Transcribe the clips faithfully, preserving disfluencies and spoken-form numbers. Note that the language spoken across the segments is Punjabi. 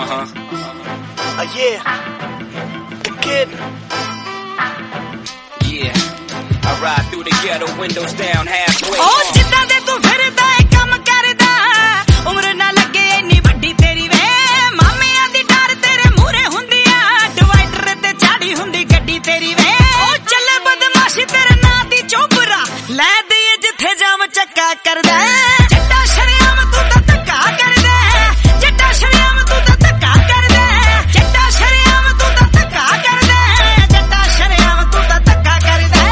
Uh-huh. Uh, yeah. The kid. Yeah. I ride through the ghetto, windows down halfway. Oh, ਜਿੱਦਾਂ ਦੇ ਤੂੰ ਫਿਰਦਾ ਏ ਕੰਮ ਕਰਦਾ ਉਮਰ ਨਾ ਲੱਗੇ ਇੰਨੀ ਵੱਡੀ ਤੇਰੀ ਵੇ ਮਾਮਿਆਂ ਦੀ ਡਰ ਤੇਰੇ ਮੂਹਰੇ ਹੁੰਦੀ ਆ ਡਿਵਾਈਡਰ ਤੇ ਚਾੜੀ ਹੁੰਦੀ ਗੱਡੀ ਤੇਰੀ ਵੇ ਉਹ ਚੱਲੇ ਬਦਮਾਸ਼ੀ ਤੇਰੇ ਨਾਂ ਦੀ ਚੋਬਰਾ ਲੈ ਦੇ ਜਿੱਥੇ ਜਾਮ ਚੱਕਾ ਕਰਦਾ ਜੱਟਾ ਸ਼ਰਿਆਮ ਤੂੰ ਤਾਂ ਧੱਕਾ ਕਰਦਾ ਜੱਟਾ ਸ਼ਰਿਆਮ ਤੂੰ ਤਾਂ ਧੱਕਾ ਕਰਦਾ ਜੱਟਾ ਸ਼ਰਿਆਮ ਤੂੰ ਤਾਂ ਧੱਕਾ ਕਰਦਾ ਜੱਟਾ ਸ਼ਰਿਆਮ ਤੂੰ ਤਾਂ ਧੱਕਾ ਕਰਦਾ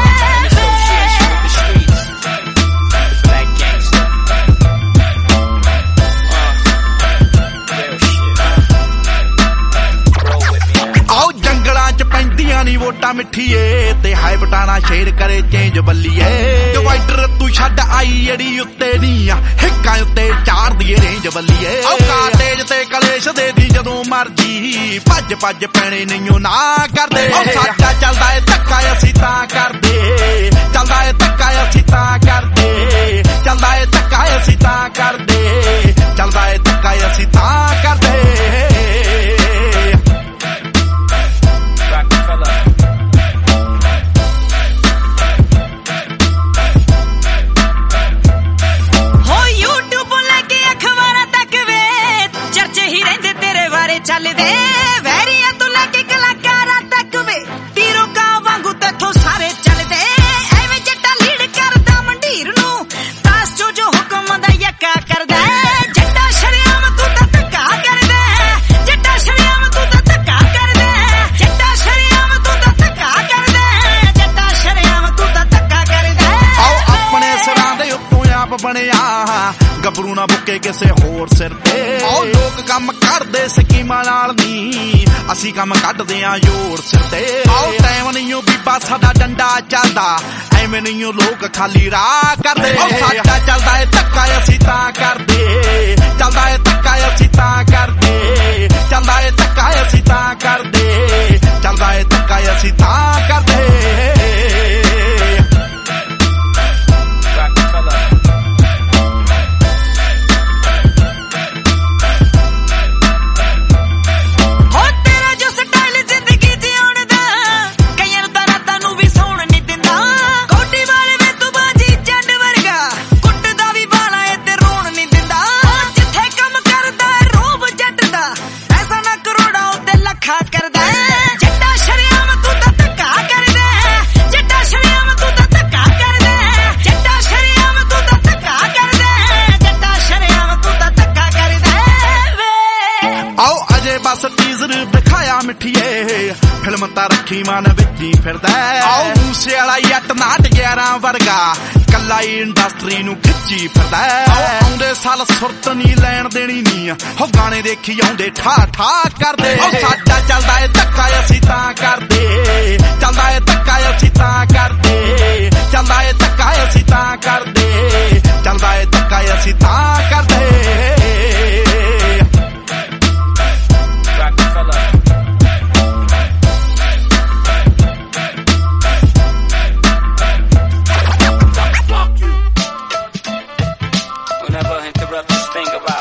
ਆਓ ਜੰਗਲਾਂ ਚ ਪੈਂਦੀਆਂ ਨੀ ਵੋਟਾਂ ਮਿੱਠੀਏ ਤੇ ਹਾਈ ਬਟਾਣਾ ਸ਼ੇਰ ਕਰੇ ਚੇਂਜ ਬੱਲੀਏ ਡਿਵਾਈਡਰ ਤੂੰ ਛੱਡ ਆਈ ਜਿਹੜੀ ਉੱਤੇ ਨੀ ਆ ਹਿੱਕਾਂ ਉੱਤੇ ਚਾਰ ਦੀ ਰੇਂਜ ਬੱਲੀਏ ਆਓ ਕਾਟੇਜ ਤੇ ਕਲੇਸ਼ ਦੇ ਦੀ ਜਦੋਂ ਮਰਜੀ ਭੱਜ ਭੱਜ ਪੈਣੇ ਨਹੀਂਓ ਨਾ ਕਰਦੇ ਆਓ ਸਾਡਾ ਚੱਲਦਾ ਏ ਧੱਕਾ ਅਸੀਂ ਤਾਂ ਕਰਦੇ ਚੱਲਦਾ ਏ ਧੱਕਾ ਅਸੀਂ ਤਾਂ ਕਰਦੇ ਚੱਲਦਾ ਏ ਧੱਕਾ ਅਸੀਂ ਤਾਂ ਕਰਦੇ ਚੱਲਦਾ ਏ ਧੱਕਾ ਅਸੀਂ ਤਾਂ ਕਰਦੇ ਚੱਲਦੇ ਵੈਰੀਆਂ ਤੋਂ ਲੈ ਕੇ ਕਲਾਕਾਰਾਂ ਤੱਕ ਵੇ ਤੀਰੋ ਕਾਂ ਵਾਂਗੂ ਤੇਥੋਂ ਸਾਰੇ ਚੱਲਦੇ ਐਵੇਂ ਜੱਟਾ ਲੀਡ ਕਰਦਾ ਮੰਡੀਰ ਨੂੰ ਤਾਸ ਜੋ ਜੋ ਹੁਕਮ ਦਾ ਯੱਕਾ ਕਰਦਾ ਜੱਟਾ ਸ਼ਰਿਆਮ ਤੂੰ ਤਾਂ ਧੱਕਾ ਕਰਦਾ ਜੱਟਾ ਸ਼ਰਿਆਮ ਤੂੰ ਤਾਂ ਧੱਕਾ ਕਰਦਾ ਜੱਟਾ ਸ਼ਰਿਆਮ ਤੂੰ ਤਾਂ ਧੱਕਾ ਕਰਦਾ ਜੱਟਾ ਸ਼ਰਿਆਮ ਤੂੰ ਤਾਂ ਧੱਕਾ ਕਰਦਾ ਆਓ ਆਪਣੇ ਸਿਰਾਂ ਦੇ ਉੱਤੋਂ ਆਪ ਬਣਿਆ ਗੱਭਰੂ ਨਾ ਬੁੱਕੇ ਕਿਸੇ ਹੋਰ ਸਿਰ ਤੇ ਆਓ ਲੋਕ ਕੰਮ ਕਰਦੇ ਸਕੀਮਾਂ ਨਾਲ ਨੀ ਅਸੀਂ ਕੰਮ ਕੱਢਦੇ ਆਂ ਜ਼ੋਰ ਸਿਰ ਤੇ ਆਓ ਟਾਈਮ ਨਹੀਂਓ ਬੀਬਾ ਸਾਡਾ ਡੰਡਾ ਚੱਲਦਾ ਐਵੇਂ ਨਹੀਂਓ ਲੋਕ ਖਾਲੀ ਰਾਹ ਕਰਦੇ ਆਓ ਸਾਡਾ ਚੱਲਦਾ ਏ ਧੱਕਾ ਅਸੀਂ ਤਾਂ ਕਰਦੇ ਚੱਲਦਾ ਏ ਧੱਕਾ ਅਸੀਂ ਤਾਂ ਕਰਦੇ ਚੱਲਦਾ ਏ ਧੱਕਾ ਅਸੀਂ ਤਾਂ ਕਰਦੇ ਚੱਲਦਾ ਏ ਧੱਕਾ ਅਸੀਂ ਤਾਂ ਕਰਦੇ ਕਰਦਾ ਜੱਟਾ ਸ਼ਰਿਆਮ ਤੂੰ ਤਾਂ ਧੱਕਾ ਕਰਦਾ ਜੱਟਾ ਸ਼ਰਿਆਮ ਤੂੰ ਤਾਂ ਧੱਕਾ ਕਰਦਾ ਜੱਟਾ ਸ਼ਰਿਆਮ ਤੂੰ ਤਾਂ ਧੱਕਾ ਕਰਦਾ ਜੱਟਾ ਸ਼ਰਿਆਮ ਤੂੰ ਤਾਂ ਧੱਕਾ ਕਰਦਾ ਵੇ ਆਓ ਅਜੇ ਬਸ ਟੀਜ਼ਰ ਦਿਖਾਇਆ ਮਿੱਠੀਏ ਫਿਲਮ ਤਾਂ ਰੱਖੀ ਮਨ ਵਿੱਚ ਹੀ ਫਿਰਦਾ ਆਓ ਮੂਸੇ ਵਾਲਾ ਜੱਟ ਨਾਟ ਗਿਆਰਾਂ ਵਰਗਾ ਕੱਲਾ ਹੀ ਇੰਡਸਟਰੀ ਨੂੰ ਖਿੱਚੀ ਫਿਰਦਾ ਆਓ ਆਉਂਦੇ ਸਾਲ ਸੁਰਤ ਨੀ ਲੈਣ ਦੇਣੀ ਨੀ ਹੋ ਗਾਣੇ ਦੇਖੀ ਆਉਂਦੇ ਠਾ ਠਾ ਕਰਦੇ ਆਓ ਸਾਡਾ ਚੱਲਦਾ ਏ ਧੱਕਾ ਅਸੀਂ ਤਾਂ ਕਰਦੇ ਚੱਲਦਾ ਏ ਧੱਕਾ ਅਸੀਂ ਤਾਂ ਕਰਦੇ ਚੱਲਦਾ ਏ ਧੱਕਾ ਅਸੀਂ ਤਾਂ ਕਰਦੇ ਚੱਲਦਾ ਏ ਧੱਕਾ ਅਸੀਂ ਤਾਂ ਕਰਦੇ Whenever I interrupt this thing about